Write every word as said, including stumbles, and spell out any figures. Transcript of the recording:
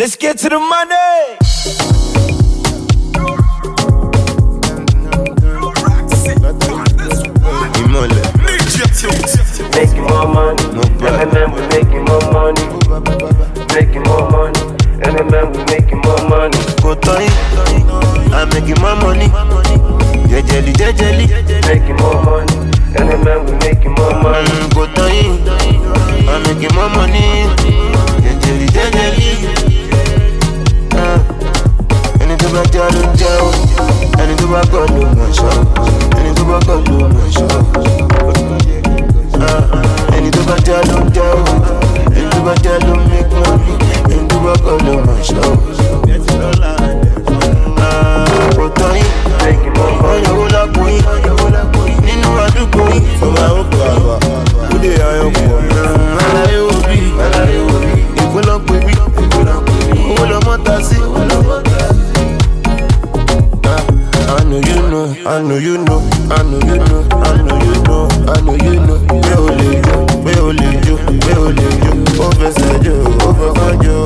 Let's get to the money. Making more money, M M M we making more money, making more money, M M M we making more money. Go toy, I'm making more money. Jejeli, jejeli, making more money, M M M we making more money. Go toy, I'm making more money. Jejeli, jejeli. Ẹni tó bá jẹ́ ló ń jẹ́ o, ẹni tó bá kọ́ ló mọ̀ ṣọ́, ẹni tó bá kọ́ ló mọ̀ ṣọ́. Ẹni tó bá jẹ́ ló ń jẹ́ o, ẹni tó bá jẹ́ ló ń make money, ẹni tó bá kọ́ ló mọ̀ ṣọ́. Kò tọ́ yín, ọ̀yàwó lápò yín, nínú àdúgbò yín. Ọmọ àwọn kò àwà, ó lè ayọ̀ pọ̀. Aláyé òbí, ìpínlẹ̀ pé bí, owó lọ́mọ ta sí. I know you know, I know you know, I know you know, I know you know, I know you know. Where only you, where only you, where only you. Over Sergio, over Conjo.